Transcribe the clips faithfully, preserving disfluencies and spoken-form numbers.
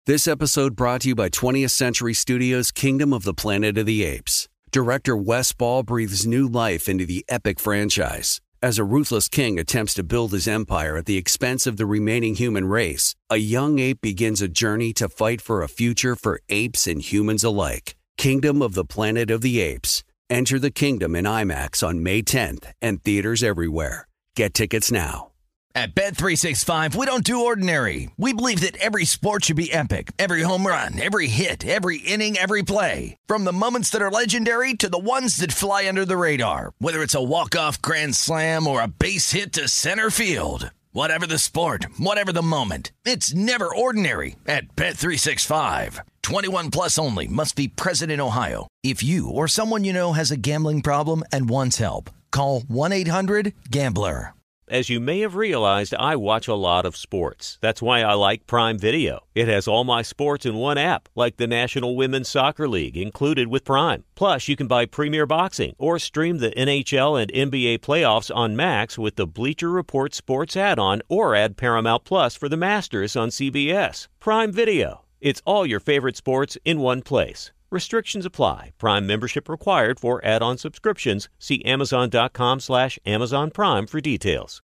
This episode brought to you by twentieth Century Studios' Kingdom of the Planet of the Apes. Director Wes Ball breathes new life into the epic franchise. As a ruthless king attempts to build his empire at the expense of the remaining human race, a young ape begins a journey to fight for a future for apes and humans alike. Kingdom of the Planet of the Apes. Enter the kingdom in IMAX on May tenth and theaters everywhere. Get tickets now. At Bet three sixty-five, we don't do ordinary. We believe that every sport should be epic. Every home run, every hit, every inning, every play. From the moments that are legendary to the ones that fly under the radar. Whether it's a walk-off grand slam or a base hit to center field. Whatever the sport, whatever the moment. It's never ordinary at Bet three sixty-five. twenty-one plus only. Must be present in Ohio. If you or someone you know has a gambling problem and wants help, call one eight hundred gambler. As you may have realized, I watch a lot of sports. That's why I like Prime Video. It has all my sports in one app, like the National Women's Soccer League, included with Prime. Plus, you can buy Premier Boxing or stream the N H L and N B A playoffs on Max with the Bleacher Report Sports add-on, or add Paramount Plus for the Masters on C B S. Prime Video. It's all your favorite sports in one place. Restrictions apply. Prime membership required for add-on subscriptions. See Amazon.com slash Amazon Prime for details.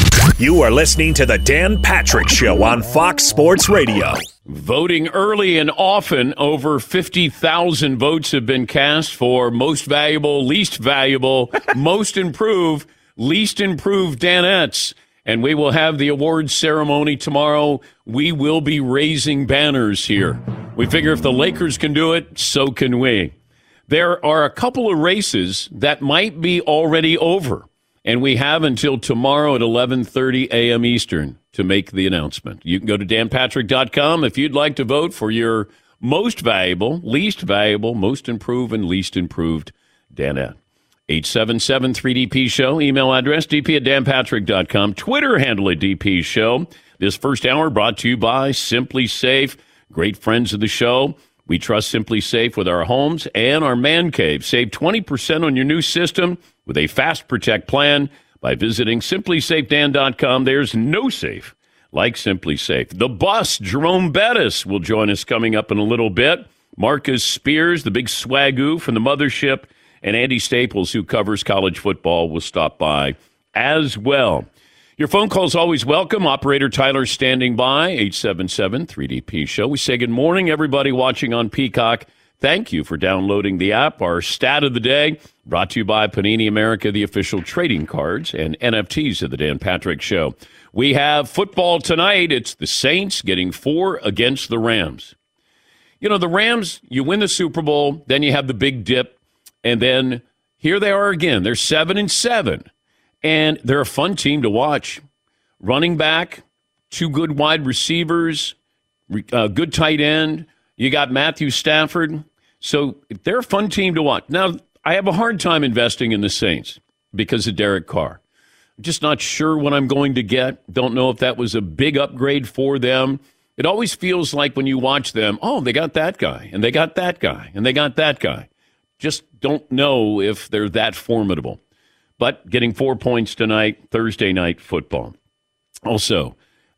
You are listening to the Dan Patrick Show on Fox Sports Radio. Voting early and often, over fifty thousand votes have been cast for most valuable, least valuable, most improved, least improved Danettes. And we will have the awards ceremony tomorrow. We will be raising banners here. We figure if the Lakers can do it, so can we. There are a couple of races that might be already over, and we have until tomorrow at eleven thirty a.m. Eastern to make the announcement. You can go to dan patrick dot com if you'd like to vote for your most valuable, least valuable, most improved, and least improved Danette. eight seven seven three D P show, email address d p at dan patrick dot com, Twitter handle at D P Show. This first hour brought to you by Simply Safe. Great friends of the show. We trust Simply Safe with our homes and our man cave. Save twenty percent on your new system with a Fast Protect plan by visiting simply safe dan dot com. There's no safe like Simply Safe. The Bus, Jerome Bettis, will join us coming up in a little bit. Marcus Spears, the big swagoo from the mothership, and Andy Staples, who covers college football, will stop by as well. Your phone call is always welcome. Operator Tyler standing by, eight seven seven three D P show. We say good morning, everybody watching on Peacock. Thank you for downloading the app. Our stat of the day brought to you by Panini America, the official trading cards and N F Ts of the Dan Patrick Show. We have football tonight. It's the Saints getting four against the Rams. You know, the Rams, you win the Super Bowl, then you have the big dip, and then here they are again. They're seven and seven. And they're a fun team to watch. Running back, two good wide receivers, uh, good tight end. You got Matthew Stafford. So they're a fun team to watch. Now, I have a hard time investing in the Saints because of Derek Carr. I'm just not sure what I'm going to get. Don't know if that was a big upgrade for them. It always feels like when you watch them, oh, they got that guy, and they got that guy, and they got that guy. Just don't know if they're that formidable. But getting four points tonight, Thursday night football. Also,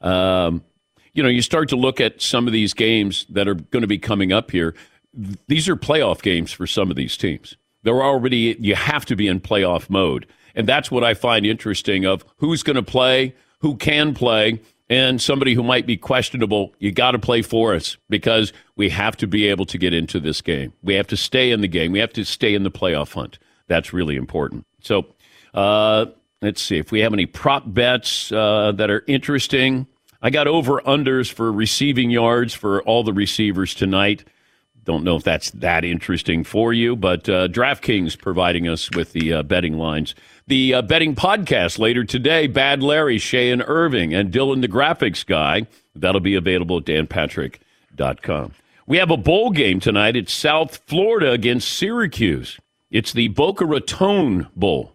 um, you know, you start to look at some of these games that are going to be coming up here. These are playoff games for some of these teams. They're already, you have to be in playoff mode. And that's what I find interesting of who's going to play, who can play, and somebody who might be questionable. You got to play for us because we have to be able to get into this game. We have to stay in the game. We have to stay in the playoff hunt. That's really important. So, Uh, let's see if we have any prop bets uh, that are interesting. I got over-unders for receiving yards for all the receivers tonight. Don't know if that's that interesting for you, but uh, DraftKings providing us with the uh, betting lines. The uh, betting podcast later today, Bad Larry, Shay and Irving, and Dylan the graphics guy. That'll be available at dan patrick dot com. We have a bowl game tonight. It's South Florida against Syracuse. It's the Boca Raton Bowl.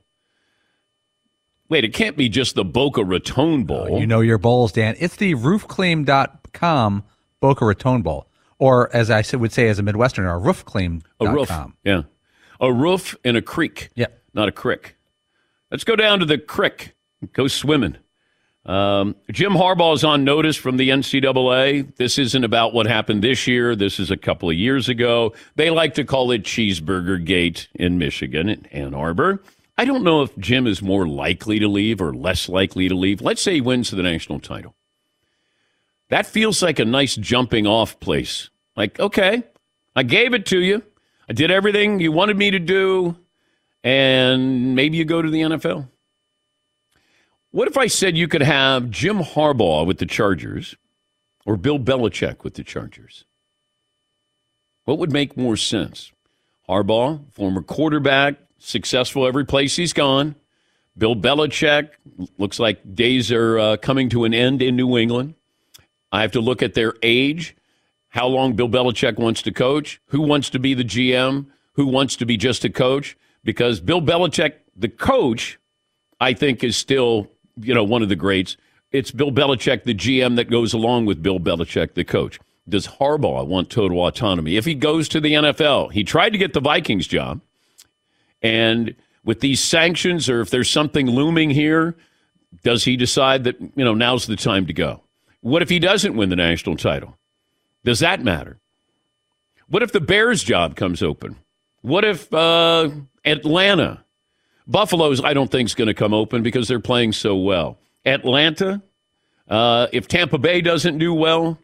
Wait, it can't be just the Boca Raton Bowl. Oh, you know your bowls, Dan. It's the roof claim dot com Boca Raton Bowl. Or, as I would say as a Midwesterner, a roof claim dot com. A roof, yeah. A roof in a creek. Yeah. Not a crick. Let's go down to the creek. Go swimming. Um, Jim Harbaugh is on notice from the N C double A. This isn't about what happened this year. This is a couple of years ago. They like to call it Cheeseburger Gate in Michigan, in Ann Arbor. I don't know if Jim is more likely to leave or less likely to leave. Let's say he wins the national title. That feels like a nice jumping off place. Like, okay, I gave it to you. I did everything you wanted me to do, and maybe you go to the N F L. What if I said you could have Jim Harbaugh with the Chargers or Bill Belichick with the Chargers? What would make more sense? Harbaugh, former quarterback, successful every place he's gone. Bill Belichick, looks like days are uh, coming to an end in New England. I have to look at their age, how long Bill Belichick wants to coach, who wants to be the G M, who wants to be just a coach, because Bill Belichick, the coach, I think is still, you know, one of the greats. It's Bill Belichick, the G M, that goes along with Bill Belichick, the coach. Does Harbaugh want total autonomy? If he goes to the N F L, he tried to get the Vikings job, and with these sanctions, or if there's something looming here, does he decide that, you know, now's the time to go? What if he doesn't win the national title? Does that matter? What if the Bears job comes open? What if uh, Atlanta? Buffalo's, I don't think, is going to come open because they're playing so well. Atlanta, uh, if Tampa Bay doesn't do well.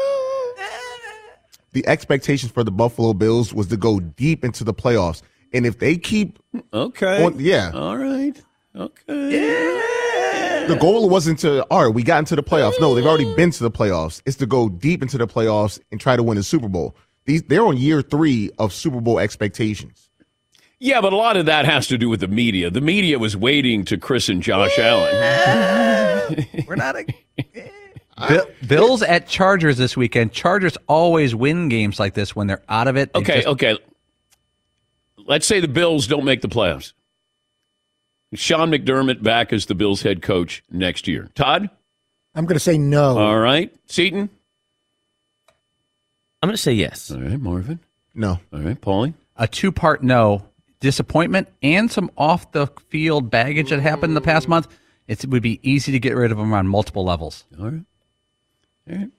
The expectations for the Buffalo Bills was to go deep into the playoffs. And if they keep. Okay. On, yeah. All right. Okay. Yeah. The goal wasn't to, all right, we got into the playoffs. No, they've already been to the playoffs. It's to go deep into the playoffs and try to win a Super Bowl. These They're on year three of Super Bowl expectations. Yeah, but a lot of that has to do with the media. The media was waiting to Chris and Josh yeah. Allen. We're not a... Bill, Bills at Chargers this weekend. Chargers always win games like this when they're out of it. Okay, just... okay. Let's say the Bills don't make the playoffs. Sean McDermott back as the Bills head coach next year. Todd? I'm going to say no. All right. Seton? I'm going to say yes. All right. Marvin? No. All right. Paulie? A two-part no. Disappointment and some off-the-field baggage that happened in the past month. It would be easy to get rid of them on multiple levels. All right. All right.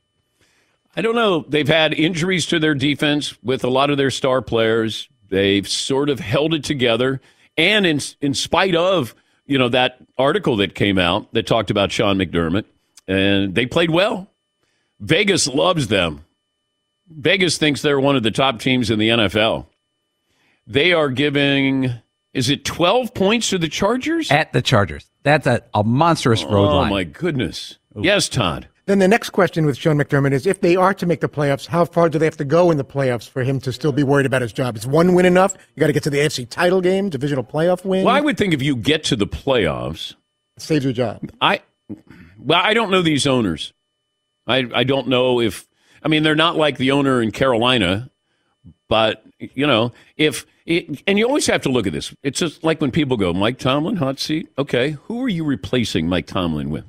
I don't know. They've had injuries to their defense with a lot of their star players. They've sort of held it together. And in in spite of, you know, that article that came out that talked about Sean McDermott, and they played well. Vegas loves them. Vegas thinks they're one of the top teams in the N F L. They are giving, is it twelve points to the Chargers? At the Chargers. That's a, a monstrous road oh, line. Oh, my goodness. Ooh. Yes, Todd. Then the next question with Sean McDermott is, if they are to make the playoffs, how far do they have to go in the playoffs for him to still be worried about his job? Is one win enough? You got to get to the A F C title game, divisional playoff win? Well, I would think if you get to the playoffs, it saves your job. I, well, I don't know these owners. I, I don't know if, I mean, they're not like the owner in Carolina, but, you know, if, it, and you always have to look at this. It's just like when people go, Mike Tomlin, hot seat. Okay, who are you replacing Mike Tomlin with?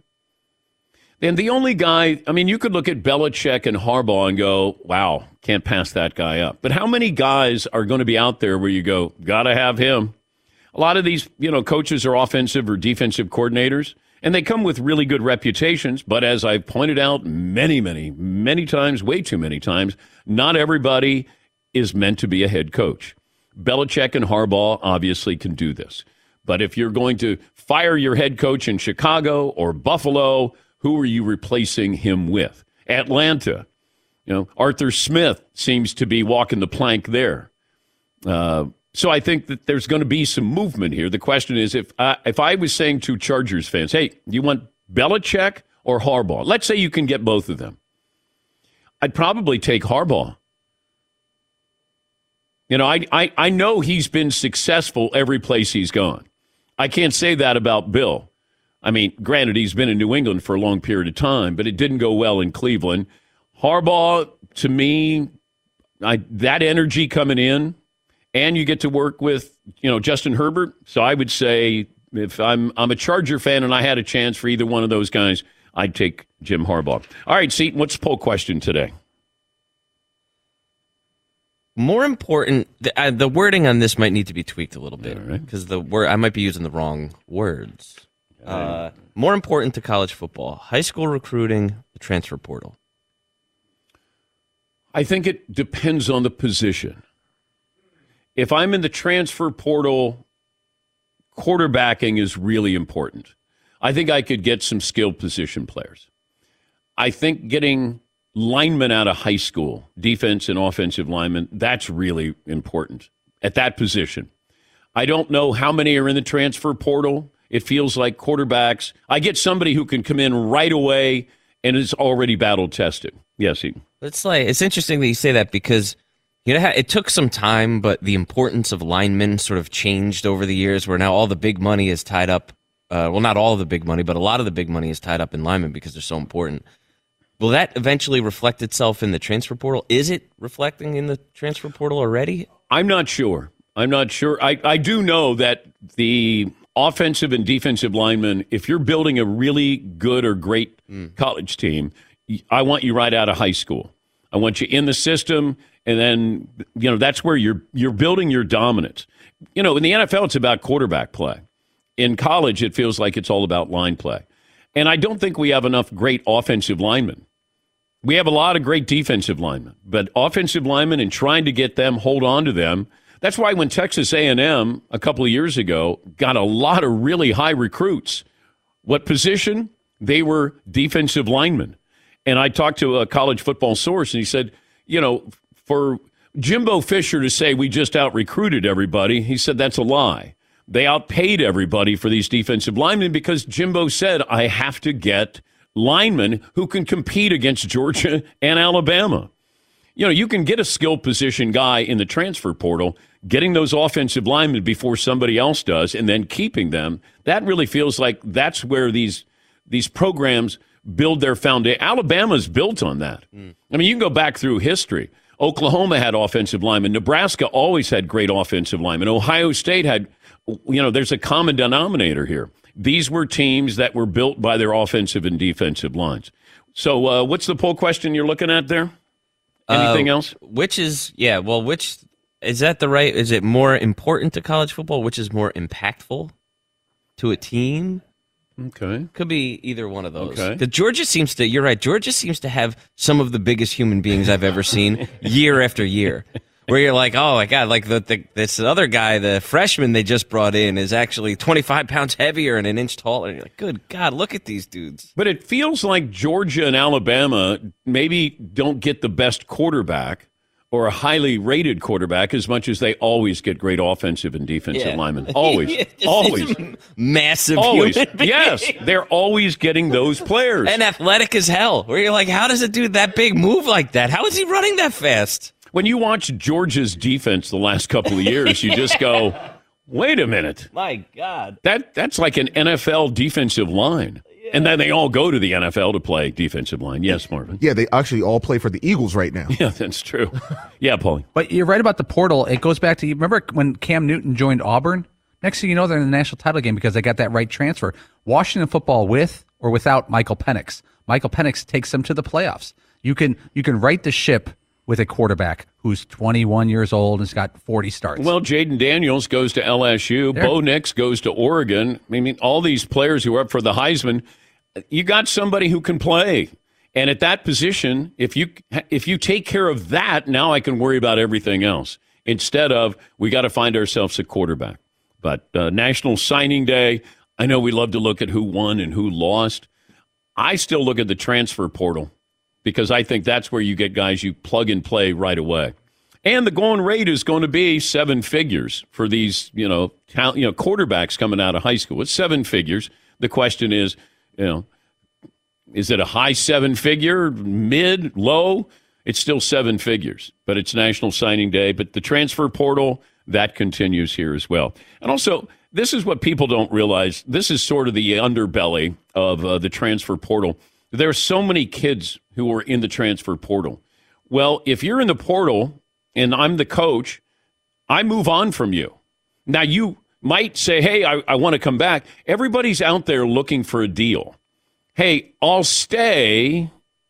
And the only guy, I mean, you could look at Belichick and Harbaugh and go, wow, can't pass that guy up. But how many guys are going to be out there where you go, got to have him? A lot of these, you know, coaches are offensive or defensive coordinators, and they come with really good reputations. But as I've pointed out many, many, many times, way too many times, not everybody is meant to be a head coach. Belichick and Harbaugh obviously can do this. But if you're going to fire your head coach in Chicago or Buffalo, who are you replacing him with? Atlanta, you know, Arthur Smith seems to be walking the plank there. Uh, so I think that there's going to be some movement here. The question is, if I, if I was saying to Chargers fans, hey, you want Belichick or Harbaugh? Let's say you can get both of them. I'd probably take Harbaugh. You know, I, I, I know he's been successful every place he's gone. I can't say that about Bill. I mean, granted, he's been in New England for a long period of time, but it didn't go well in Cleveland. Harbaugh, to me, I, that energy coming in, and you get to work with, you know, Justin Herbert. So I would say if I'm I'm a Charger fan and I had a chance for either one of those guys, I'd take Jim Harbaugh. All right, Seton, what's the poll question today? More important, the, uh, the wording on this might need to be tweaked a little bit right. because the word I might be using the wrong words. Uh, more important to college football, high school recruiting, the transfer portal. I think it depends on the position. If I'm in the transfer portal, quarterbacking is really important. I think I could get some skilled position players. I think getting linemen out of high school, defense and offensive linemen, that's really important at that position. I don't know how many are in the transfer portal. It feels like quarterbacks. I get somebody who can come in right away and is already battle tested. Yes, he. It's like it's interesting that you say that because you know it took some time, but the importance of linemen sort of changed over the years. Where now all the big money is tied up. Uh, well, not all of the big money, but a lot of the big money is tied up in linemen because they're so important. Will that eventually reflect itself in the transfer portal? Is it reflecting in the transfer portal already? I'm not sure. I'm not sure. I, I do know that the offensive and defensive linemen, if you're building a really good or great mm. college team, I want you right out of high school. I want you in the system, and then, you know, that's where you're you're building your dominance. You know, in the N F L, it's about quarterback play. In college, it feels like it's all about line play. And I don't think we have enough great offensive linemen. We have a lot of great defensive linemen, but offensive linemen and trying to get them, hold on to them. That's why when Texas A and M a couple of years ago got a lot of really high recruits, what position? They were defensive linemen. And I talked to a college football source, and he said, you know, for Jimbo Fisher to say we just out-recruited everybody, he said that's a lie. They outpaid everybody for these defensive linemen because Jimbo said, I have to get linemen who can compete against Georgia and Alabama. You know, you can get a skilled position guy in the transfer portal, getting those offensive linemen before somebody else does, and then keeping them. That really feels like that's where these these programs build their foundation. Alabama's built on that. Mm. I mean, you can go back through history. Oklahoma had offensive linemen. Nebraska always had great offensive linemen. Ohio State had, you know, there's a common denominator here. These were teams that were built by their offensive and defensive lines. So uh, what's the poll question you're looking at there? Anything uh, else? Which is, yeah, well, which, is that the right, is it more important to college football? Which is more impactful to a team? Okay. Could be either one of those. Okay. Because Georgia seems to, you're right, Georgia seems to have some of the biggest human beings I've ever seen year after year. Where you're like, oh my God, like the, the this other guy, the freshman they just brought in is actually twenty-five pounds heavier and an inch taller. And you're like, good God, look at these dudes. But it feels like Georgia and Alabama maybe don't get the best quarterback or a highly rated quarterback as much as they always get great offensive and defensive yeah. linemen. Always. Just, always. Massive always. human beings. Yes, they're always getting those players. And athletic as hell. Where you're like, how does a dude that big move like that? How is he running that fast? When you watch Georgia's defense the last couple of years, you just go, wait a minute. My God. That That's like an N F L defensive line. Yeah. And then they all go to the N F L to play defensive line. Yes, Marvin. Yeah, they actually all play for the Eagles right now. Yeah, that's true. Yeah, Paulie. But you're right about the portal. It goes back to, you remember when Cam Newton joined Auburn? Next thing you know, they're in the national title game because they got that right transfer. Washington football with or without Michael Penix. Michael Penix takes them to the playoffs. You can you can right the ship with a quarterback who's twenty-one years old and has got forty starts. Well, Jaden Daniels goes to L S U. There. Bo Nix goes to Oregon. I mean, all these players who are up for the Heisman, you got somebody who can play. And at that position, if you if you take care of that, now I can worry about everything else. Instead of, we got to find ourselves a quarterback. But uh, National Signing Day, I know we love to look at who won and who lost. I still look at the transfer portal, because I think that's where you get guys you plug and play right away. And the going rate is going to be seven figures for these, you know, talent, you know, quarterbacks coming out of high school. It's seven figures. The question is, you know, is it a high seven figure, mid, low? It's still seven figures, but it's National Signing Day. But the transfer portal, that continues here as well. And also, this is what people don't realize. This is sort of the underbelly of uh, the transfer portal. There are so many kids who are in the transfer portal. Well, if you're in the portal and I'm the coach, I move on from you. Now, you might say, hey, I, I want to come back. Everybody's out there looking for a deal. Hey, I'll stay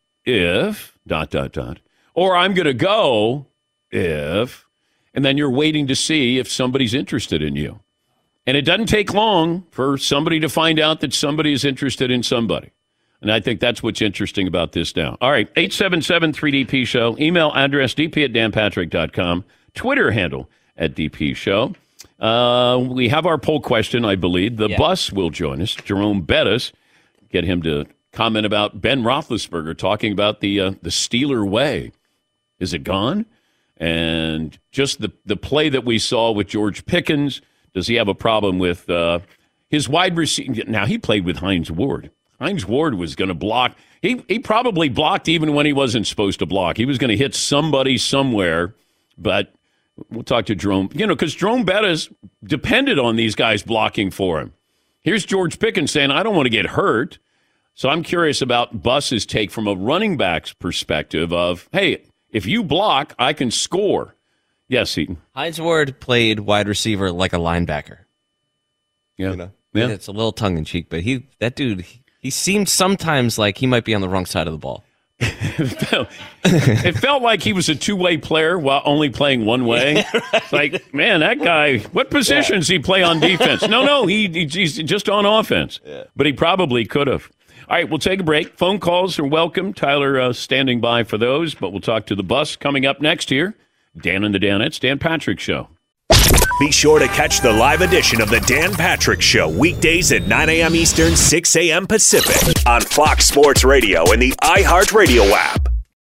if, dot, dot, dot, or I'm going to go if, and then you're waiting to see if somebody's interested in you. And it doesn't take long for somebody to find out that somebody is interested in somebody. And I think that's what's interesting about this now. All right, eight seven seven three D P show. Email address d p at dan patrick dot com. Twitter handle at D P show. Uh, we have our poll question, I believe. The yeah. bus will join us. Jerome Bettis. Get him to comment about Ben Roethlisberger talking about the uh, the Steeler way. Is it gone? And just the, the play that we saw with George Pickens. Does he have a problem with uh, his wide receiver? Now, he played with Hines Ward. Hines Ward was going to block. He, he probably blocked even when he wasn't supposed to block. He was going to hit somebody somewhere, but we'll talk to Jerome. You know, because Jerome Bettis depended on these guys blocking for him. Here's George Pickens saying, I don't want to get hurt. So I'm curious about Bus's take from a running back's perspective of, hey, if you block, I can score. Yes, Eaton. Hines Ward played wide receiver like a linebacker. Yeah. You know? Yeah. It's a little tongue-in-cheek, but he that dude, he, he seemed sometimes like he might be on the wrong side of the ball. it, felt, it felt like he was a two-way player while only playing one way. Yeah, right. It's like, man, that guy, what position does yeah. he play on defense? No, no, he, he he's just on offense. Yeah. But he probably could have. All right, we'll take a break. Phone calls are welcome. Tyler uh, standing by for those, but we'll talk to the bus coming up next here. Dan and the Danettes, Dan Patrick Show. Be sure to catch the live edition of the Dan Patrick Show weekdays at nine a.m. Eastern, six a.m. Pacific on Fox Sports Radio and the iHeartRadio app.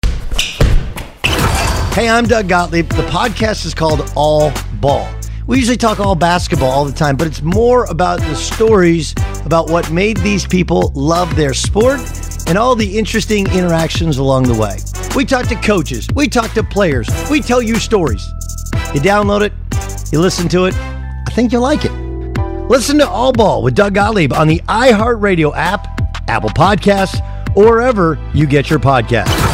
Hey, I'm Doug Gottlieb. The podcast is called All Ball. We usually talk all basketball all the time, but it's more about the stories about what made these people love their sport and all the interesting interactions along the way. We talk to coaches. We talk to players. We tell you stories. You download it. You listen to it. I think you'll like it. Listen to All Ball with Doug Gottlieb on the iHeartRadio app, Apple Podcasts, or wherever you get your podcasts.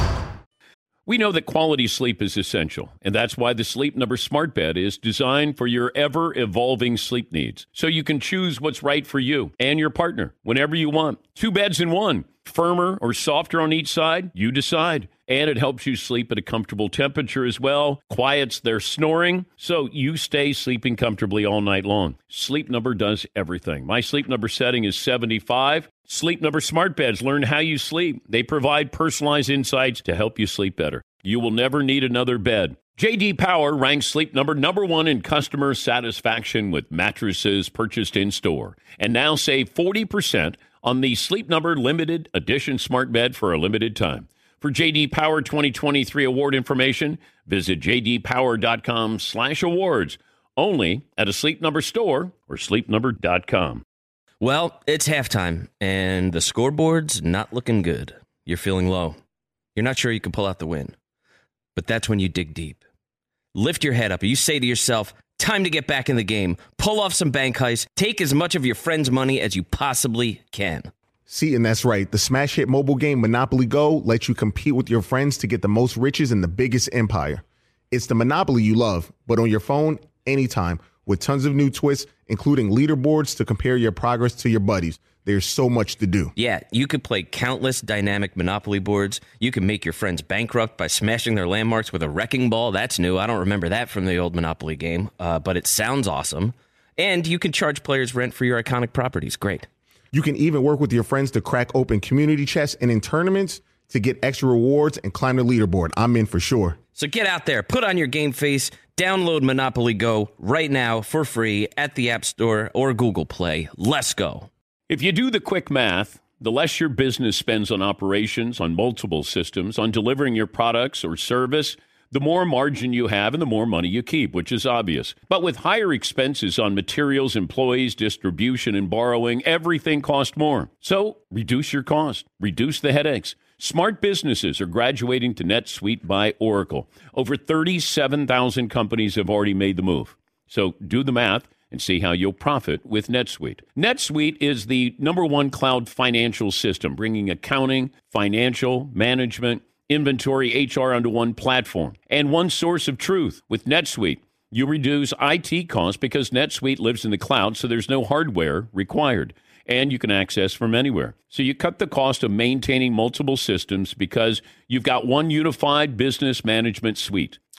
We know that quality sleep is essential, and that's why the Sleep Number Smart Bed is designed for your ever-evolving sleep needs, so you can choose what's right for you and your partner whenever you want. Two beds in one, firmer or softer on each side, you decide. And it helps you sleep at a comfortable temperature as well, quiets their snoring, so you stay sleeping comfortably all night long. Sleep Number does everything. My Sleep Number setting is seventy-five. Sleep Number Smart Beds learn how you sleep. They provide personalized insights to help you sleep better. You will never need another bed. J D Power ranks Sleep Number number one in customer satisfaction with mattresses purchased in-store. And now save forty percent on the Sleep Number Limited Edition Smart Bed for a limited time. For J D Power twenty twenty-three award information, visit j d power dot com slash awards. Only at a Sleep Number store or sleep number dot com. Well, it's halftime, and the scoreboard's not looking good. You're feeling low. You're not sure you can pull out the win. But that's when you dig deep. Lift your head up, and you say to yourself, time to get back in the game. Pull off some bank heists. Take as much of your friend's money as you possibly can. See, and that's right. The smash hit mobile game Monopoly Go lets you compete with your friends to get the most riches in the biggest empire. It's the Monopoly you love, but on your phone, anytime, with tons of new twists, including leaderboards to compare your progress to your buddies. There's so much to do. Yeah, you could play countless dynamic Monopoly boards. You can make your friends bankrupt by smashing their landmarks with a wrecking ball. That's new. I don't remember that from the old Monopoly game, uh, but it sounds awesome. And you can charge players rent for your iconic properties. Great. You can even work with your friends to crack open community chests and in tournaments to get extra rewards and climb the leaderboard. I'm in for sure. So get out there, put on your game face, download Monopoly Go right now for free at the App Store or Google Play. Let's go. If you do the quick math, the less your business spends on operations, on multiple systems, on delivering your products or service, the more margin you have and the more money you keep, which is obvious. But with higher expenses on materials, employees, distribution, and borrowing, everything costs more. So reduce your cost. Reduce the headaches. Smart businesses are graduating to NetSuite by Oracle. Over thirty-seven thousand companies have already made the move. So do the math and see how you'll profit with NetSuite. NetSuite is the number one cloud financial system, bringing accounting, financial, management, inventory, H R onto one platform and one source of truth. With NetSuite, you reduce I T costs because NetSuite lives in the cloud, so there's no hardware required, and you can access from anywhere. So you cut the cost of maintaining multiple systems because you've got one unified business management suite.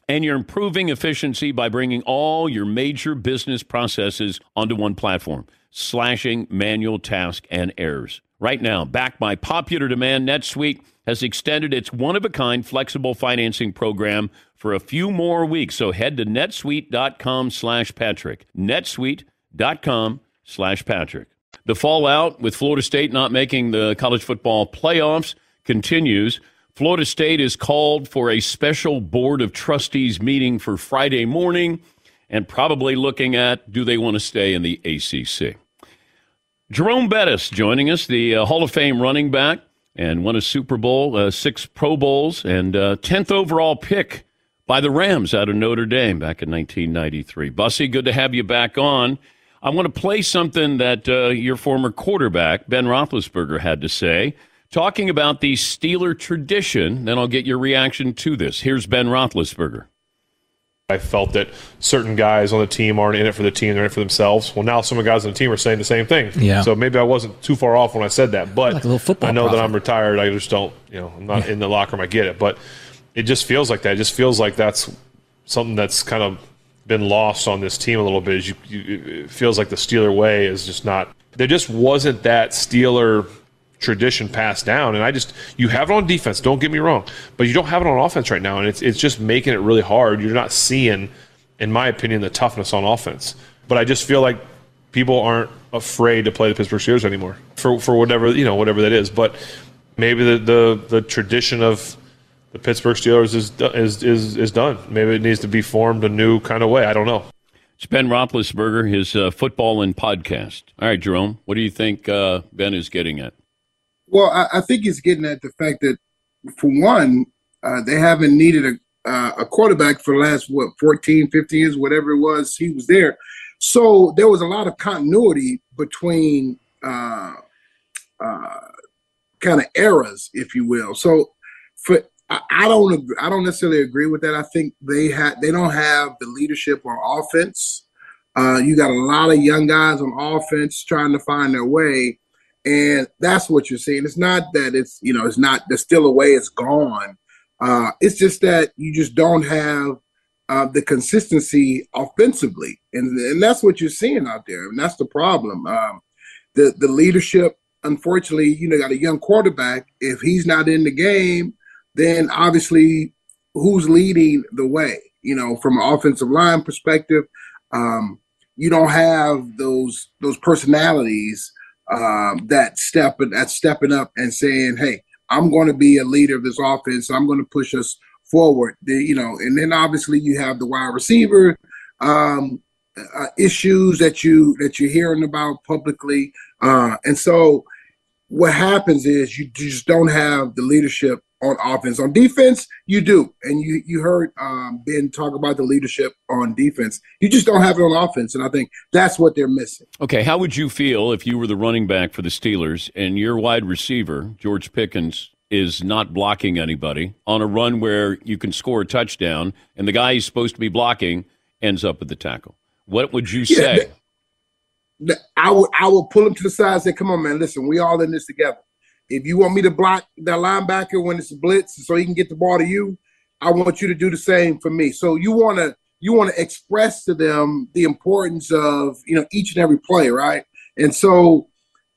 And you're improving efficiency by bringing all your major business processes onto one platform, slashing manual tasks and errors. Right now, backed by popular demand, NetSuite has extended its one-of-a-kind flexible financing program for a few more weeks. So head to netsuite.com slash Patrick. netsuite.com slash Patrick. The fallout with Florida State not making the college football playoffs continues. Florida State is called for a special board of trustees meeting for Friday morning and probably looking at, do they want to stay in the A C C? Jerome Bettis joining us, the uh, Hall of Fame running back, and won a Super Bowl, uh, six Pro Bowls, and uh, tenth overall pick by the Rams out of Notre Dame back in nineteen ninety-three. Bussy, good to have you back on. I want to play something that uh, your former quarterback, Ben Roethlisberger, had to say, talking about the Steeler tradition. Then I'll get your reaction to this. Here's Ben Roethlisberger. I felt that certain guys on the team aren't in it for the team, they're in it for themselves. Well, now some of the guys on the team are saying the same thing. Yeah. So maybe I wasn't too far off when I said that. But like a little football I know prophet. that I'm retired. I just don't, you know, I'm not in the locker room. I get it. But it just feels like that. It just feels like that's something that's kind of been lost on this team a little bit. Is you, you, it feels like the Steeler way is just not – there just wasn't that Steeler – tradition passed down, and I just you have it on defense, don't get me wrong, but you don't have it on offense right now, and it's it's just making it really hard. You're not seeing, in my opinion, the toughness on offense. But I just feel like people aren't afraid to play the Pittsburgh Steelers anymore for for whatever you know whatever that is. But maybe the the, the tradition of the Pittsburgh Steelers is is is is done. Maybe it needs to be formed a new kind of way. I don't know. It's Ben Roethlisberger, his uh, football and podcast. All right, Jerome, what do you think uh, Ben is getting at? Well, I, I think he's getting at the fact that, for one, uh, they haven't needed a uh, a quarterback for the last, what, fourteen, fifteen years, whatever it was he was there. So there was a lot of continuity between uh, uh, kind of eras, if you will. So for I, I don't agree, I don't necessarily agree with that. I think they had they don't have the leadership on offense. Uh, you got a lot of young guys on offense trying to find their way. And that's what you're seeing. It's not that it's, you know, it's not, they're still away, it's gone. Uh, it's just that you just don't have uh, the consistency offensively. And, and that's what you're seeing out there. And that's the problem. Um, the, the leadership, unfortunately, you know, got a young quarterback. If he's not in the game, then obviously who's leading the way? You know, from an offensive line perspective, um, you don't have those those personalities Um, that step that's stepping up and saying, "Hey, I'm going to be a leader of this offense. I'm going to push us forward." The, you know, and then obviously you have the wide receiver um, uh, issues that you that you're hearing about publicly, uh, and so what happens is you just don't have the leadership on offense. On defense, you do, and you you heard um, Ben talk about the leadership on defense. You just don't have it on offense, and I think that's what they're missing. Okay, how would you feel if you were the running back for the Steelers and your wide receiver, George Pickens, is not blocking anybody on a run where you can score a touchdown, and the guy he's supposed to be blocking ends up at the tackle? What would you say? Yeah, that, I would I would pull him to the side and say, "Come on, man, listen, we all in this together. If you want me to block that linebacker when it's a blitz so he can get the ball to you, I want you to do the same for me." So you want to you want to express to them the importance of, you know, each and every play, right? And so,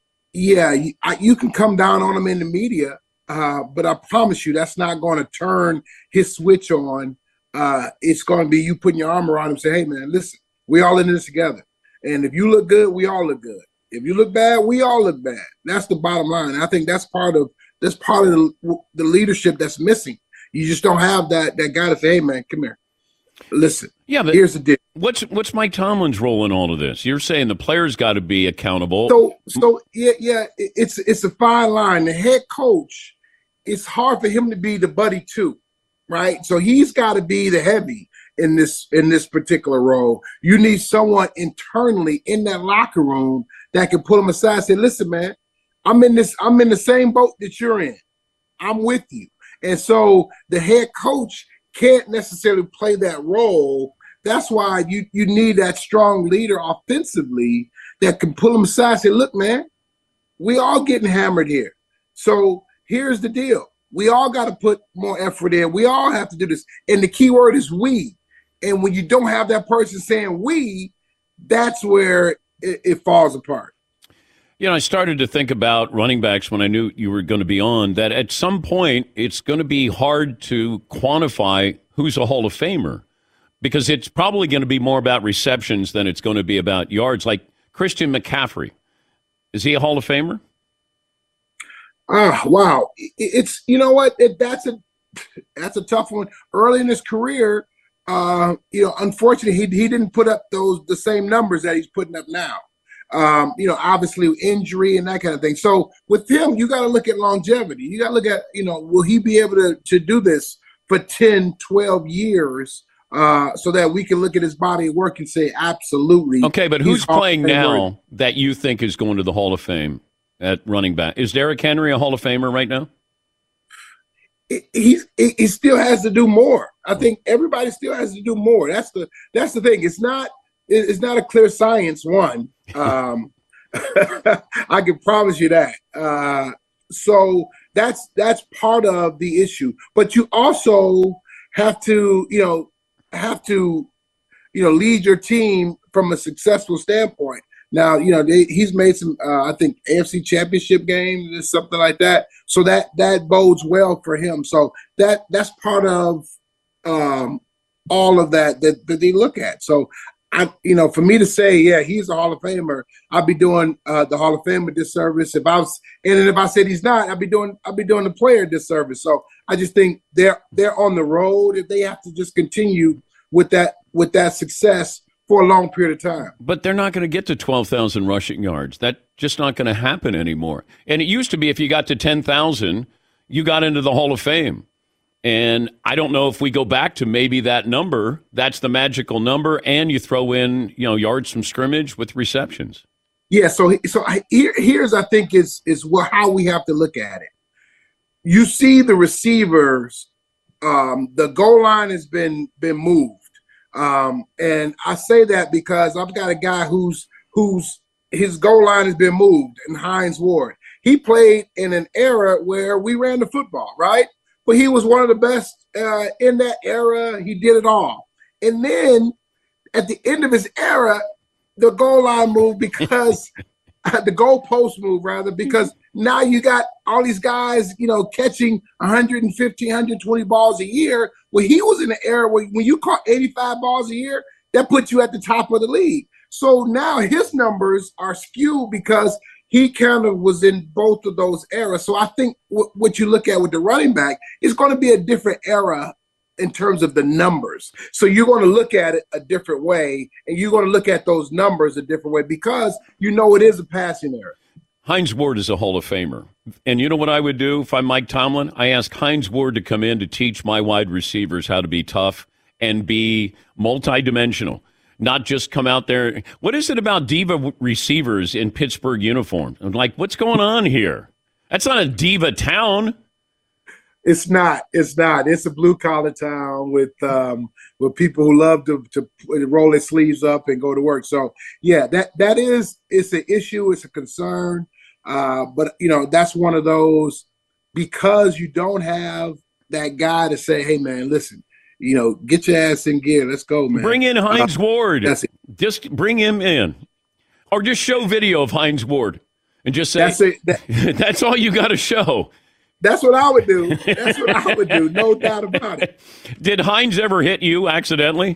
yeah, you, I, you can come down on him in the media, uh, but I promise you that's not going to turn his switch on. Uh, it's going to be you putting your arm around him and say, "Hey, man, listen, we all in this together. And if you look good, we all look good. If you look bad, we all look bad." That's the bottom line. And I think that's part of that's part of the, the leadership that's missing. You just don't have that that guy to say, "Hey, man, come here. Listen, yeah, but here's the deal." What's what's Mike Tomlin's role in all of this? You're saying the players got to be accountable. So, so yeah, yeah, it's it's a fine line. The head coach, it's hard for him to be the buddy too, right? So he's got to be the heavy in this in this particular role. You need someone internally in that locker room that can pull him aside and say, "Listen, man, I'm in this, I'm in the same boat that you're in. I'm with you." And so the head coach can't necessarily play that role. That's why you you need that strong leader offensively that can pull him aside and say, "Look, man, we all getting hammered here. So here's the deal. We all got to put more effort in. We all have to do this. And the key word is we. And when you don't have that person saying we, that's where it, it falls apart. You know, I started to think about running backs when I knew you were going to be on, that at some point it's going to be hard to quantify who's a Hall of Famer, because it's probably going to be more about receptions than it's going to be about yards. Like Christian McCaffrey. Is he a Hall of Famer? Ah, wow. It's, you know what? It, that's a that's a tough one. Early in his career, uh, you know, unfortunately, he he didn't put up those the same numbers that he's putting up now. Um, you know, obviously injury and that kind of thing. So with him, you got to look at longevity. You got to look at, you know, will he be able to, to do this for ten, twelve years uh, so that we can look at his body of work and say, absolutely. Okay, but who's playing now that you think is going to the Hall of Fame at running back? Is Derrick Henry a Hall of Famer right now? He, he he still has to do more. I think everybody still has to do more. That's the that's the thing. It's not it's not a clear science. One, um, I can promise you that. Uh, so that's that's part of the issue. But you also have to you know have to you know lead your team from a successful standpoint. Now, you know, they, he's made some, uh, I think, A F C Championship games or something like that. So that that bodes well for him. So that that's part of um, all of that, that that they look at. So, I, you know, for me to say, yeah, he's a Hall of Famer, I'd be doing uh, the Hall of Famer disservice. If I was, and then if I said he's not, I'd be doing I'd be doing the player disservice. So I just think they're they're on the road. If they have to just continue with that with that success for a long period of time. But they're not going to get to twelve thousand rushing yards. That's just not going to happen anymore. And it used to be if you got to ten thousand, you got into the Hall of Fame. And I don't know if we go back to maybe that number, that's the magical number, and you throw in, you know, yards from scrimmage with receptions. Yeah, so so I, here, here's, I think, is, is what, how we have to look at it. You see the receivers, um, the goal line has been been moved. Um, and I say that because I've got a guy who's who's his goal line has been moved, and Hines Ward. He played in an era where we ran the football, right? But he was one of the best uh, in that era. He did it all. And then at the end of his era, the goal line moved because the goalpost moved rather, because now you got all these guys, you know, catching one fifty, one twenty balls a year. Well, he was in an era where when you caught eighty-five balls a year, that put you at the top of the league. So now his numbers are skewed because he kind of was in both of those eras. So I think w- what you look at with the running back is going to be a different era in terms of the numbers. So you're going to look at it a different way, and you're going to look at those numbers a different way because you know it is a passing era. Hines Ward is a Hall of Famer. And you know what I would do if I'm Mike Tomlin? I ask Hines Ward to come in to teach my wide receivers how to be tough and be multidimensional, not just come out there. What is it about diva receivers in Pittsburgh uniform? I'm like, what's going on here? That's not a diva town. It's not. It's not. It's a blue collar town with um, with people who love to, to roll their sleeves up and go to work. So yeah, that that is it's an issue. It's a concern. Uh, but you know, that's one of those, because you don't have that guy to say, "Hey man, listen, you know, get your ass in gear. Let's go, man." Bring in Hines uh, Ward. Just bring him in, or just show video of Hines Ward and just say that's it. That, that's all you got to show. That's what I would do. That's what I would do. No doubt about it. Did Hines ever hit you accidentally?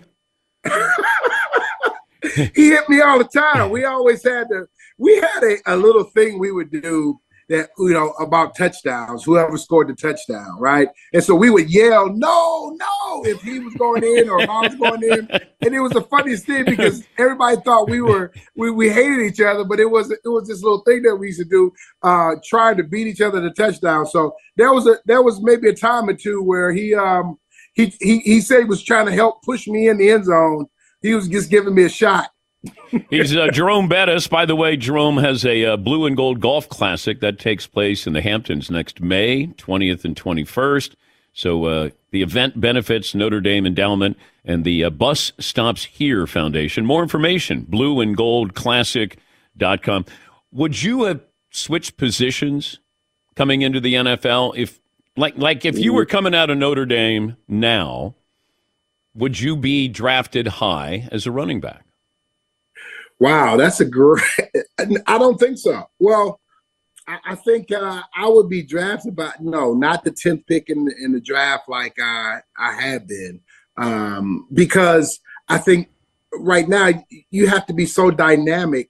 He hit me all the time. We always had to, we had a, a little thing we would do that, you know, about touchdowns, whoever scored the touchdown, right? And so we would yell, no, no, if he was going in or if I was going in. And it was the funniest thing because everybody thought we were, we, we hated each other, but it was, it was this little thing that we used to do, uh, trying to beat each other to touchdown. So there was a, there was maybe a time or two where he, um, he, he, he said he was trying to help push me in the end zone. He was just giving me a shot. He's uh, Jerome Bettis. By the way, Jerome has a uh, blue and gold golf classic that takes place in the Hamptons next May twentieth and twenty-first. So uh, the event benefits Notre Dame Endowment and the uh, Bus Stops Here Foundation. More information, blue and gold classic dot com. Would you have switched positions coming into the N F L if Like, like if you were coming out of Notre Dame now, would you be drafted high as a running back? Wow, that's a great. I don't think so. Well, I, I think uh, I would be drafted, but no, not the tenth pick in the, in the draft like I I have been, um, because I think right now you have to be so dynamic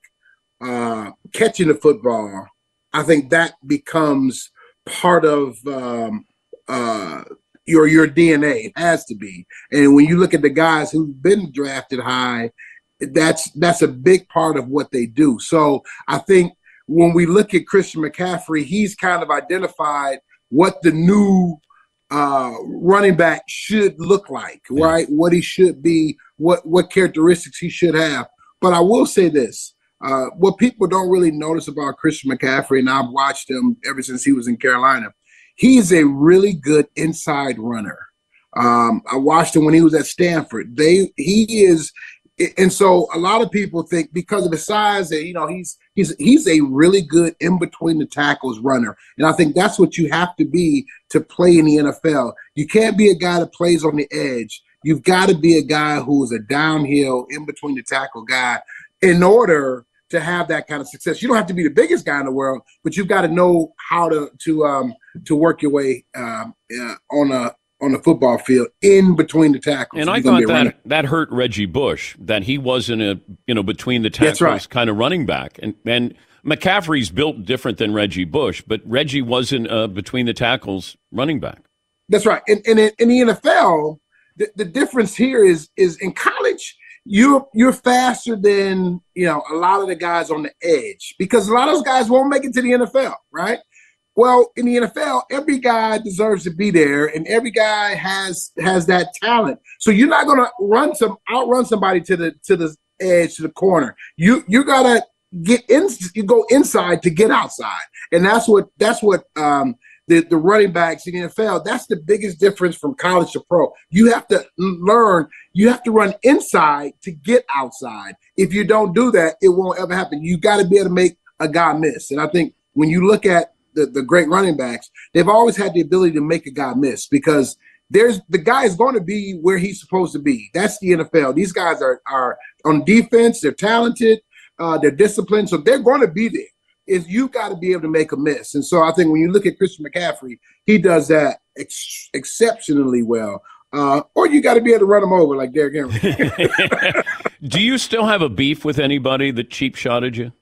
uh, catching the football. I think that becomes part of um, uh, your your D N A. It has to be. And when you look at the guys who've been drafted high, that's that's a big part of what they do. So I think when we look at Christian McCaffrey, he's kind of identified what the new uh, running back should look like, right? What he should be, what what characteristics he should have. But I will say this. Uh, what people don't really notice about Christian McCaffrey, and I've watched him ever since he was in Carolina, he's a really good inside runner. Um, I watched him when he was at Stanford. They he is, and so a lot of people think because of his size that you know he's he's he's a really good in between the tackles runner, and I think that's what you have to be to play in the N F L. You can't be a guy that plays on the edge. You've got to be a guy who is a downhill in between the tackle guy in order to have that kind of success. You don't have to be the biggest guy in the world, but you've got to know how to to um to work your way um, uh, on a on the football field in between the tackles. And I thought that that hurt Reggie Bush, that he wasn't a you know between the tackles right. kind of running back. And and McCaffrey's built different than Reggie Bush, but Reggie wasn't a between the tackles running back. That's right. And, and in, in the N F L, the, the difference here is is in college. You're you're faster than you know a lot of the guys on the edge because a lot of those guys won't make it to the N F L, right? Well, in the N F L, every guy deserves to be there, and every guy has has that talent. So you're not going to run some outrun somebody to the to the edge to the corner. You you gotta get in. You go inside to get outside, and that's what that's what. Um, The, the running backs in the N F L, that's the biggest difference from college to pro. You have to learn, you have to run inside to get outside. If you don't do that, it won't ever happen. You got to be able to make a guy miss. And I think when you look at the, the great running backs, they've always had the ability to make a guy miss because there's the guy is going to be where he's supposed to be. That's the N F L. These guys are, are on defense, they're talented, uh, they're disciplined, so they're going to be there. Is you got to be able to make a miss. And so I think when you look at Christian McCaffrey, he does that ex- exceptionally well. Uh, or you got to be able to run him over like Derrick Henry. Do you still have a beef with anybody that cheap shotted you?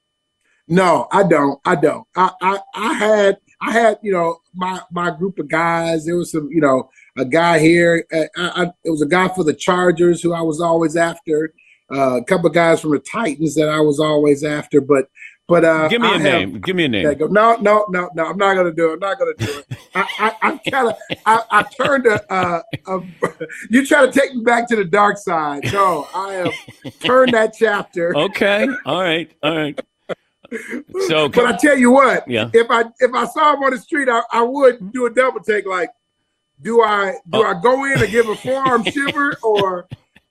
No, I don't. I don't. I, I, I had, I had, you know, my, my group of guys. There was some, you know, a guy here. I, I, it was a guy for the Chargers who I was always after. Uh, a couple of guys from the Titans that I was always after. But But uh, give me I a have, name. Give me a name. No, no, no, no. I'm not gonna do it. I'm not gonna do it. I, I, I kind of, I, I turned a, uh, a. You try to take me back to the dark side. No, I have turned that chapter. Okay. All right. All right. So, but I tell you what. Yeah. If I if I saw him on the street, I, I would do a double take. Like, do I do oh. I go in and give a forearm shiver or?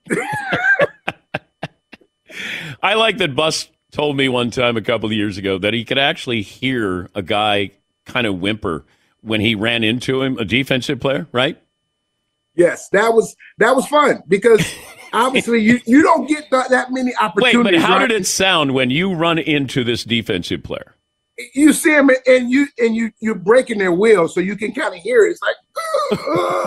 I like that Bus told me one time a couple of years ago that he could actually hear a guy kind of whimper when he ran into him, a defensive player, right? Yes, that was that was fun because obviously you, you don't get th- that many opportunities. Wait, but how right? did it sound when you run into this defensive player? You see him and you and you you're breaking their will, so you can kind of hear it. It's like,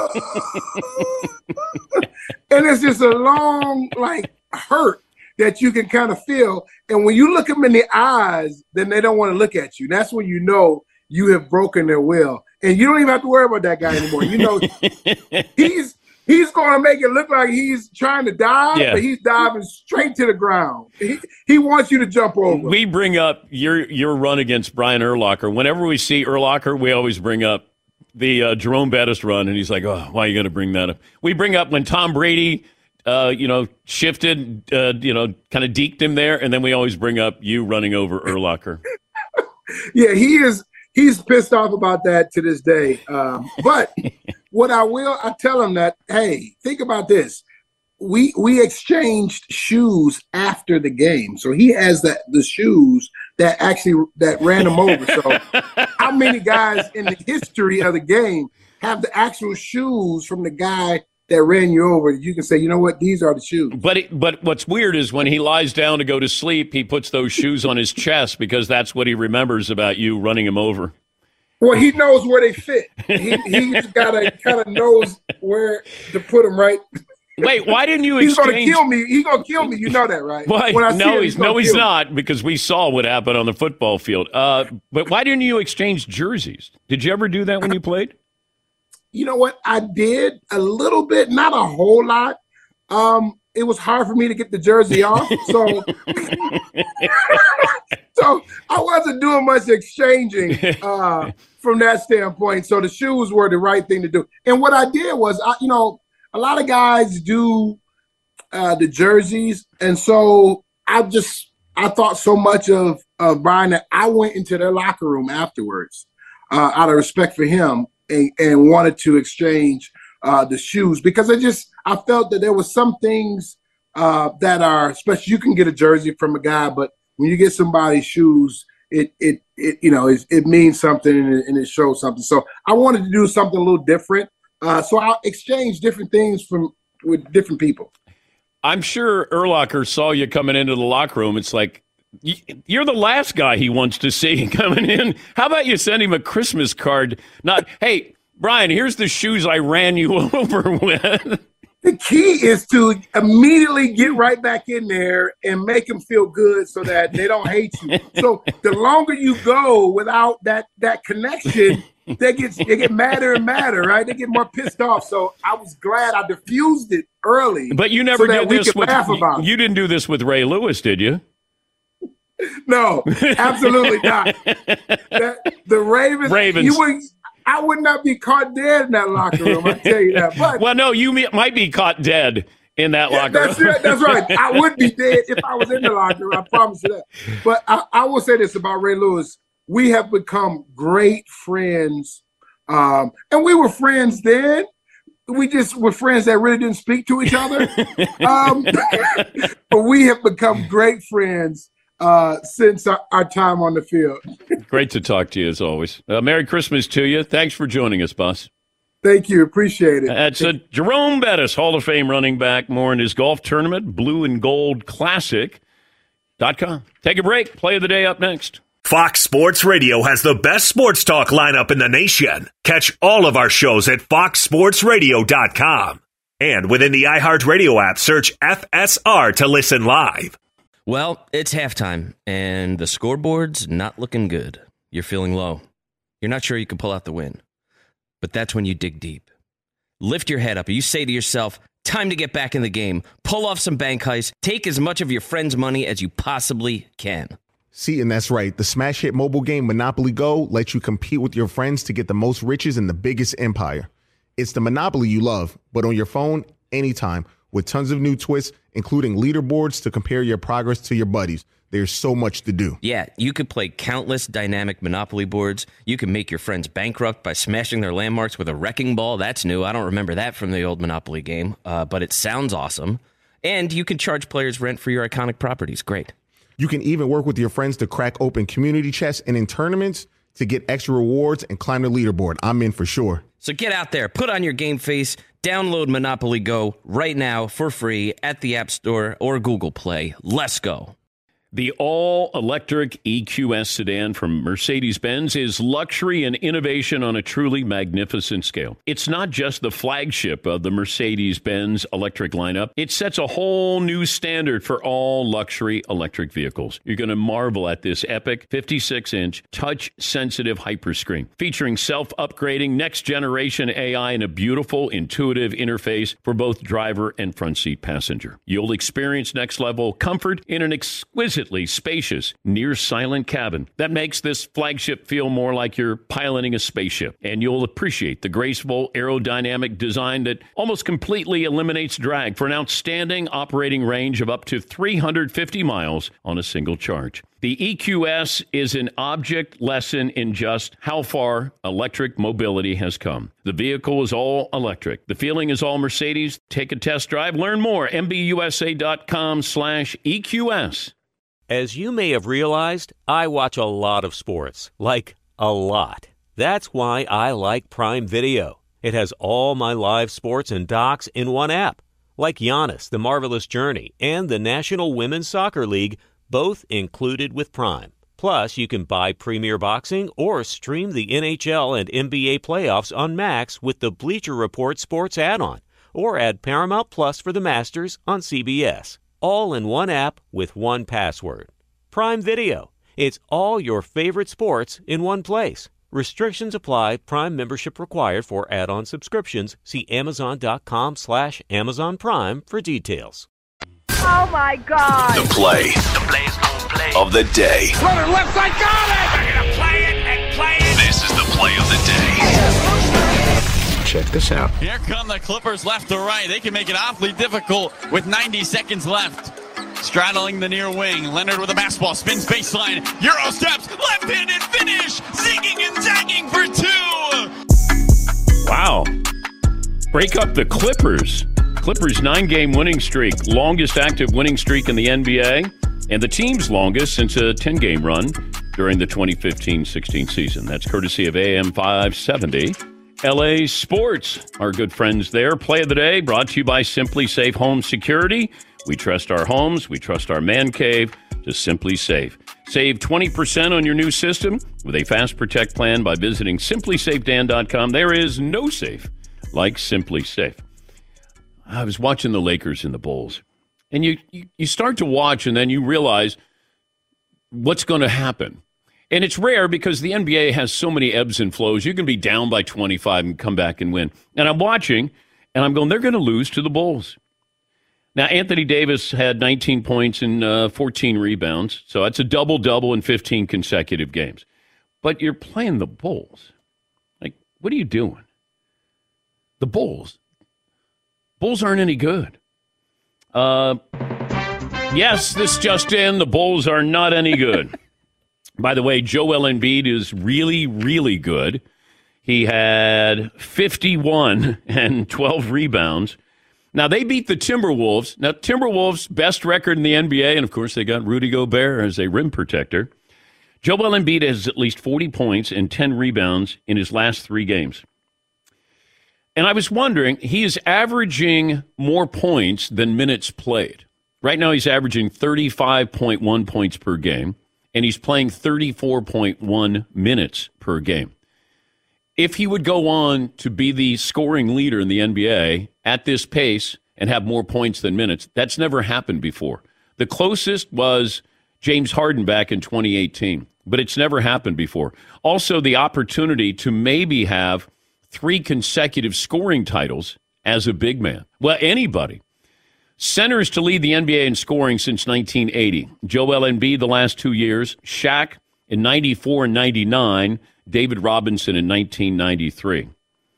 and it's just a long like hurt that you can kind of feel. And when you look them in the eyes, then they don't want to look at you. That's when you know you have broken their will. And you don't even have to worry about that guy anymore. You know, he's he's going to make it look like he's trying to dive, yeah. but he's diving straight to the ground. He, he wants you to jump over. We bring up your your run against Brian Urlacher. Whenever we see Urlacher, we always bring up the uh, Jerome Bettis run. And he's like, oh, why are you going to bring that up? We bring up when Tom Brady – Uh, you know, shifted, uh, you know, kind of deked him there, and then we always bring up you running over Urlacher. Yeah, he is. He's pissed off about that to this day. Um, but what I will, I tell him that, hey, think about this. We we exchanged shoes after the game, so he has that the shoes that actually that ran him over. So how many guys in the history of the game have the actual shoes from the guy that ran you over? You can say, you know what, these are the shoes. But it, but what's weird is when he lies down to go to sleep, he puts those shoes on his chest because that's what he remembers about you running him over. Well, he knows where they fit. He, he's got to kind of knows where to put them, right? Wait, why didn't you he's exchange? He's going to kill me. He's going to kill me. You know that, right? Why? When I see no, him, he's, he's no, he's kill not, me. because we saw what happened on the football field. Uh, but why didn't you exchange jerseys? Did you ever do that when you played? You know what? I did a little bit, not a whole lot. Um, it was hard for me to get the jersey off, so so I wasn't doing much exchanging uh, from that standpoint. So the shoes were the right thing to do. And what I did was, I, you know, a lot of guys do uh, the jerseys, and so I just I thought so much of of Brian that I went into their locker room afterwards, uh, out of respect for him, and, and wanted to exchange uh, the shoes, because I just I felt that there was some things uh, that are especially. You can get a jersey from a guy, but when you get somebody's shoes, it it it you know it, it means something, and it, and it shows something. So I wanted to do something a little different. Uh, so I exchanged different things from with different people. I'm sure Urlacher saw you coming into the locker room. It's like, you're the last guy he wants to see coming in. How about you send him a Christmas card? Not, hey, Brian, here's the shoes I ran you over with. The key is to immediately get right back in there and make them feel good so that they don't hate you. So the longer you go without that that connection, they get they get madder and madder, right? They get more pissed off. So I was glad I diffused it early. But you never so did this with you, you didn't do this with Ray Lewis, did you? No, absolutely not. The, the Ravens, Ravens. You would, I would not be caught dead in that locker room. I tell you that. But well, no, you might be caught dead in that yeah, locker that's room. Right, that's right. I would be dead if I was in the locker room. I promise you that. But I, I will say this about Ray Lewis. We have become great friends. Um, and we were friends then. We just were friends that really didn't speak to each other. um, but we have become great friends uh, since our, our time on the field. Great to talk to you, as always. Uh, Merry Christmas to you. Thanks for joining us, boss. Thank you. Appreciate it. That's uh, Jerome Bettis, Hall of Fame running back. More in his golf tournament, Blue and Gold Classic dot com. Take a break. Play of the day up next. Fox Sports Radio has the best sports talk lineup in the nation. Catch all of our shows at fox sports radio dot com. And within the iHeartRadio app, search F S R to listen live. Well, it's halftime, and the scoreboard's not looking good. You're feeling low. You're not sure you can pull out the win. But that's when you dig deep. Lift your head up, and you say to yourself, time to get back in the game. Pull off some bank heists. Take as much of your friend's money as you possibly can. See, and that's right. The smash hit mobile game Monopoly Go lets you compete with your friends to get the most riches in the biggest empire. It's the Monopoly you love, but on your phone, anytime, with tons of new twists, including leaderboards to compare your progress to your buddies. There's so much to do. Yeah, you could play countless dynamic Monopoly boards. You can make your friends bankrupt by smashing their landmarks with a wrecking ball. That's new. I don't remember that from the old Monopoly game, uh, but it sounds awesome. And you can charge players rent for your iconic properties. Great. You can even work with your friends to crack open community chests and in tournaments to get extra rewards and climb the leaderboard. I'm in for sure. So get out there, put on your game face, download Monopoly Go right now for free at the App Store or Google Play. Let's go. The all-electric E Q S sedan from Mercedes-Benz is luxury and innovation on a truly magnificent scale. It's not just the flagship of the Mercedes-Benz electric lineup. It sets a whole new standard for all luxury electric vehicles. You're going to marvel at this epic fifty-six inch touch-sensitive hyperscreen featuring self-upgrading next-generation A I and a beautiful, intuitive interface for both driver and front seat passenger. You'll experience next-level comfort in an exquisite spacious, near-silent cabin that makes this flagship feel more like you're piloting a spaceship. And you'll appreciate the graceful aerodynamic design that almost completely eliminates drag for an outstanding operating range of up to three hundred fifty miles on a single charge. The E Q S is an object lesson in just how far electric mobility has come. The vehicle is all electric. The feeling is all Mercedes. Take a test drive. Learn more. M B U S A dot com slash E Q S. As you may have realized, I watch a lot of sports. Like, a lot. That's why I like Prime Video. It has all my live sports and docs in one app. Like Giannis, The Marvelous Journey, and the National Women's Soccer League, both included with Prime. Plus, you can buy Premier Boxing or stream the N H L and N B A playoffs on Max with the Bleacher Report Sports add-on, or add Paramount Plus for the Masters on C B S. All in one app with one password. Prime Video. It's all your favorite sports in one place. Restrictions apply. Prime membership required for add-on subscriptions. See Amazon.com slash Amazon Prime for details. Oh, my God. The play, the play's gonna play of the day. Runner left side, got it! We're going to play it and play it. This is the play of the day. Check this out. Here come the Clippers left to right. They can make it awfully difficult with ninety seconds left. Straddling the near wing. Leonard with a basketball. Spins baseline. Euro steps. Left-handed finish. Zigging and zagging for two. Wow. Break up the Clippers. Clippers' nine-game winning streak. Longest active winning streak in the N B A. And the team's longest since a ten-game run during the twenty fifteen sixteen season. That's courtesy of A M five seventy. L A Sports, our good friends there. Play of the day brought to you by Simply Safe Home Security. We trust our homes. We trust our man cave to Simply Safe. Save twenty percent on your new system with a Fast Protect plan by visiting simply safe dan dot com. There is no safe like Simply Safe. I was watching the Lakers and the Bulls, and you, you, you start to watch, and then you realize what's going to happen. And it's rare because the N B A has so many ebbs and flows. You can be down by twenty-five and come back and win. And I'm watching, and I'm going, they're going to lose to the Bulls. Now, Anthony Davis had nineteen points and uh, fourteen rebounds, so that's a double-double in fifteen consecutive games. But you're playing the Bulls. Like, what are you doing? The Bulls. Bulls aren't any good. Uh, yes, this just in, the Bulls are not any good. By the way, Joel Embiid is really, really good. He had fifty-one and twelve rebounds. Now, they beat the Timberwolves. Now, Timberwolves' best record in the N B A, and of course, they got Rudy Gobert as a rim protector. Joel Embiid has at least forty points and ten rebounds in his last three games. And I was wondering, he is averaging more points than minutes played. Right now, he's averaging thirty-five point one points per game, and he's playing thirty-four point one minutes per game. If he would go on to be the scoring leader in the N B A at this pace and have more points than minutes, that's never happened before. The closest was James Harden back in twenty eighteen, but it's never happened before. Also, the opportunity to maybe have three consecutive scoring titles as a big man. Well, anybody. Centers to lead the N B A in scoring since nineteen eighty. Joel Embiid the last two years. Shaq in ninety-four and ninety-nine. David Robinson in nineteen ninety-three.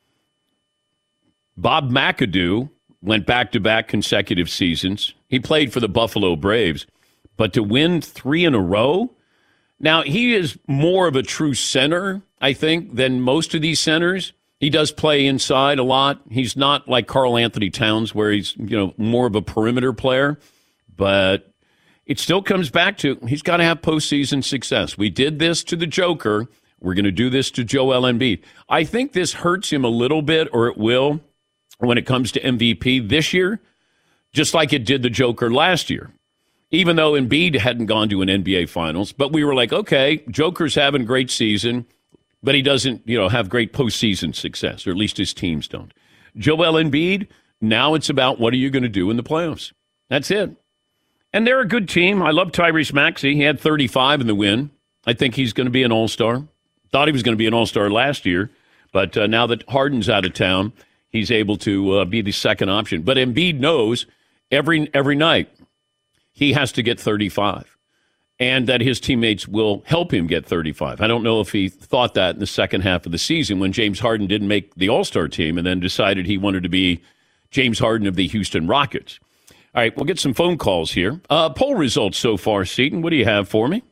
Bob McAdoo went back-to-back consecutive seasons. He played for the Buffalo Braves. But to win three in a row? Now, he is more of a true center, I think, than most of these centers. He does play inside a lot. He's not like Karl Anthony Towns, where he's, you know, more of a perimeter player. But it still comes back to he's got to have postseason success. We did this to the Joker. We're going to do this to Joel Embiid. I think this hurts him a little bit, or it will, when it comes to M V P this year, just like it did the Joker last year. Even though Embiid hadn't gone to an N B A Finals, but we were like, okay, Joker's having a great season, but he doesn't, you know, have great postseason success, or at least his teams don't. Joel Embiid, now it's about what are you going to do in the playoffs. That's it. And they're a good team. I love Tyrese Maxey. He had thirty-five in the win. I think he's going to be an all-star. Thought he was going to be an all-star last year, but uh, now that Harden's out of town, he's able to uh, be the second option. But Embiid knows every every night he has to get thirty-five, and that his teammates will help him get thirty-five. I don't know if he thought that in the second half of the season when James Harden didn't make the all-star team and then decided he wanted to be James Harden of the Houston Rockets. All right, we'll get some phone calls here. Uh, poll results so far, Seton. What do you have for me?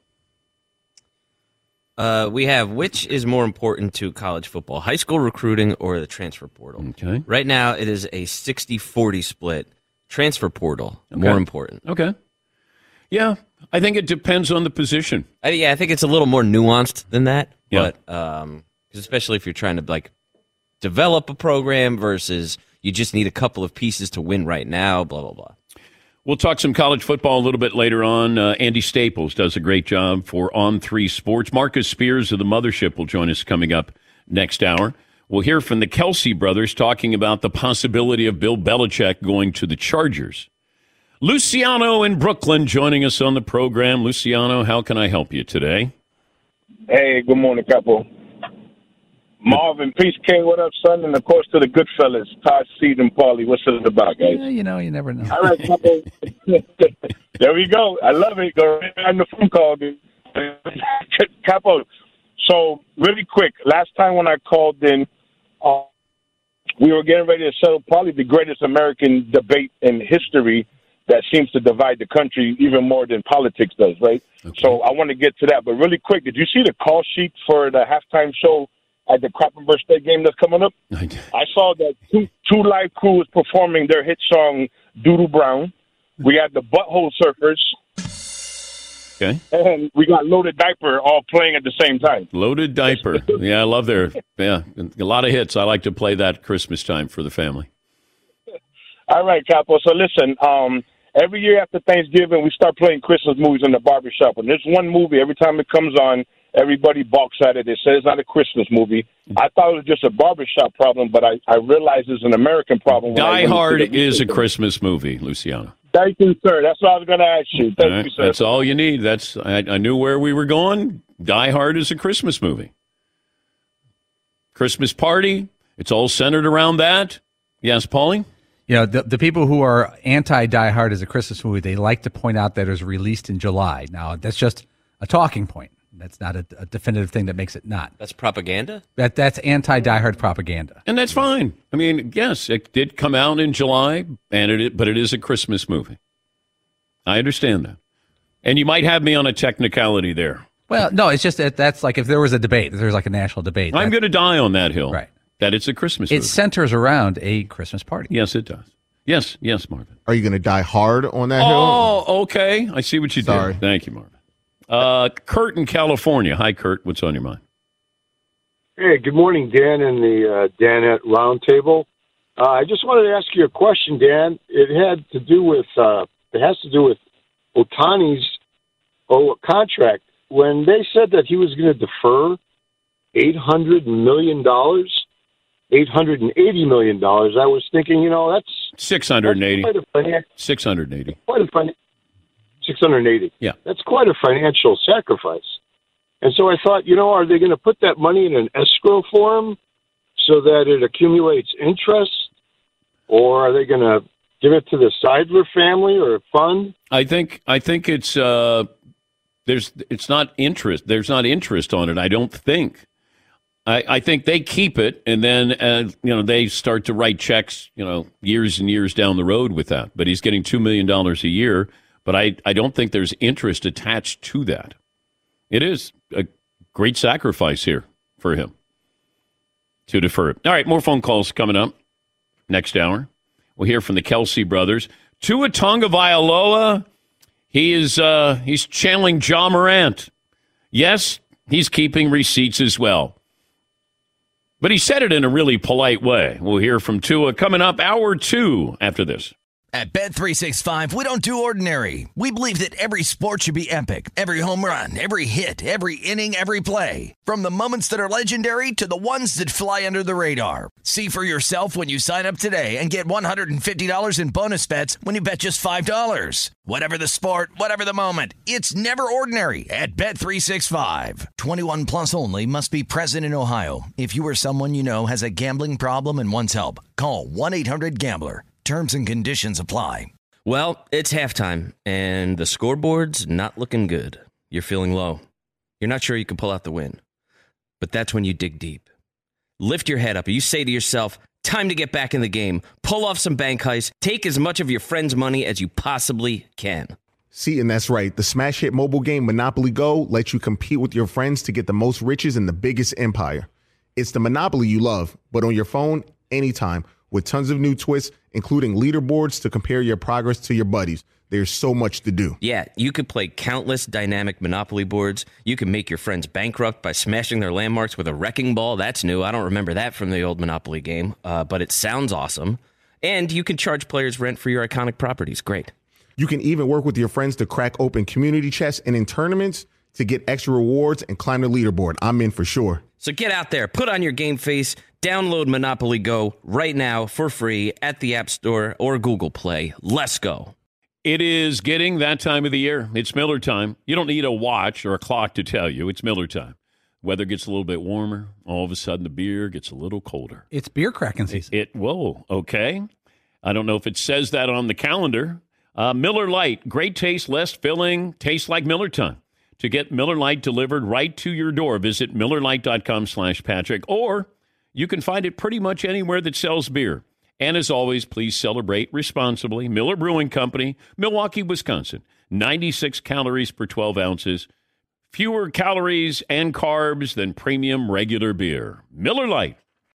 Uh, we have, which is more important to college football, high school recruiting or the transfer portal? Okay. Right now, it is a sixty forty split. Transfer portal, okay. More important. Okay. Yeah, I think it depends on the position. I, yeah, I think it's a little more nuanced than that. Yeah. But um, 'cause especially if you're trying to like develop a program versus you just need a couple of pieces to win right now, blah, blah, blah. We'll talk some college football a little bit later on. Uh, Andy Staples does a great job for On three Sports. Marcus Spears of the Mothership will join us coming up next hour. We'll hear from the Kelsey brothers talking about the possibility of Bill Belichick going to the Chargers. Luciano in Brooklyn joining us on the program. Luciano, how can I help you today? Hey, good morning, Capo. Marvin, Peace King, what up, son? And, of course, to the good fellas, Todd, Seed, and Paulie. What's it about, guys? Yeah, you know, you never know. All right, Capo. There we go. I love it. Go right on the phone call, dude. Capo, so really quick, last time when I called in, uh, we were getting ready to settle probably the greatest American debate in history that seems to divide the country even more than politics does, right? Okay. So I want to get to that. But really quick, did you see the call sheet for the halftime show at the Krappenburg State game that's coming up? I, I saw that two, two live crews performing their hit song, Doodle Brown. We had the Butthole Surfers. Okay. And we got Loaded Diaper all playing at the same time. Loaded Diaper. Yeah, I love their, yeah, a lot of hits. I like to play that Christmas time for the family. All right, Capo. So listen, um, every year after Thanksgiving, we start playing Christmas movies in the barbershop. And there's one movie, every time it comes on, everybody balks at it. They say it's not a Christmas movie. I thought it was just a barbershop problem, but I, I realized it's an American problem. Die Hard is a Christmas movie, Luciano. Thank you, sir. That's what I was going to ask you. Thank right. you, sir. That's all you need. That's I, I knew where we were going. Die Hard is a Christmas movie. Christmas Party, it's all centered around that. Yes, Paulie? You know, the, the people who are anti-Die Hard as a Christmas movie, they like to point out that it was released in July. Now, that's just a talking point. That's not a, a definitive thing that makes it not. That's propaganda? That That's anti-Die Hard propaganda. And that's fine. I mean, yes, it did come out in July, and it but it is a Christmas movie. I understand that. And you might have me on a technicality there. Well, no, it's just that that's like if there was a debate, if there's like a national debate. I'm going to die on that hill. Right. That it's a Christmas it movie. It centers around a Christmas party. Yes, it does. Yes, yes, Marvin. Are you going to die hard on that oh, hill? Oh, okay. I see what you Sorry. did. Thank you, Marvin. Uh, Kurt in California. Hi, Kurt. What's on your mind? Hey, good morning, Dan and the uh, Dan at Roundtable. Uh, I just wanted to ask you a question, Dan. It had to do with uh, it has to do with Ohtani's oh, contract. When they said that he was going to defer eight hundred million dollars, eight hundred eighty million dollars, I was thinking, you know, that's six hundred eighty. That's quite a finan- six hundred eighty. Quite a fin- six hundred eighty. Yeah. That's quite a financial sacrifice. And so I thought, you know, are they going to put that money in an escrow for him so that it accumulates interest? Or are they going to give it to the Seidler family or a fund? I think I think it's uh, there's it's not interest. There's not interest on it. I don't think. I, I think they keep it, and then uh, you know they start to write checks, you know, years and years down the road with that. But he's getting two million dollars a year. But I, I don't think there's interest attached to that. It is a great sacrifice here for him to defer it. All right, more phone calls coming up next hour. We'll hear from the Kelsey brothers. Tua Tagovailoa, he is uh, he's channeling Ja Morant. Yes, he's keeping receipts as well. But he said it in a really polite way. We'll hear from Tua coming up hour two after this. At Bet three sixty-five, we don't do ordinary. We believe that every sport should be epic. Every home run, every hit, every inning, every play. From the moments that are legendary to the ones that fly under the radar. See for yourself when you sign up today and get one hundred fifty dollars in bonus bets when you bet just five dollars. Whatever the sport, whatever the moment, it's never ordinary at Bet three sixty-five. twenty-one plus only. Must be present in Ohio. If you or someone you know has a gambling problem and wants help, call one eight hundred gambler. Terms and conditions apply. Well, it's halftime, and the scoreboard's not looking good. You're feeling low. You're not sure you can pull out the win. But that's when you dig deep. Lift your head up, and you say to yourself, time to get back in the game. Pull off some bank heists. Take as much of your friend's money as you possibly can. See, and that's right. The smash hit mobile game Monopoly Go lets you compete with your friends to get the most riches in the biggest empire. It's the Monopoly you love, but on your phone, anytime, with tons of new twists, including leaderboards to compare your progress to your buddies. There's so much to do. Yeah, you could play countless dynamic Monopoly boards. You can make your friends bankrupt by smashing their landmarks with a wrecking ball. That's new. I don't remember that from the old Monopoly game, uh, but it sounds awesome. And you can charge players rent for your iconic properties. Great. You can even work with your friends to crack open community chests and in tournaments to get extra rewards and climb the leaderboard. I'm in for sure. So get out there, put on your game face, download Monopoly Go right now for free at the App Store or Google Play. Let's go. It is getting that time of the year. It's Miller time. You don't need a watch or a clock to tell you. It's Miller time. Weather gets a little bit warmer. All of a sudden, the beer gets a little colder. It's beer cracking season. It, it whoa, okay. I don't know if it says that on the calendar. Uh, Miller Lite, great taste, less filling, tastes like Miller time. To get Miller Lite delivered right to your door, visit MillerLite.com slash Patrick, or you can find it pretty much anywhere that sells beer. And as always, please celebrate responsibly. Miller Brewing Company, Milwaukee, Wisconsin. ninety-six calories per twelve ounces. Fewer calories and carbs than premium regular beer. Miller Lite.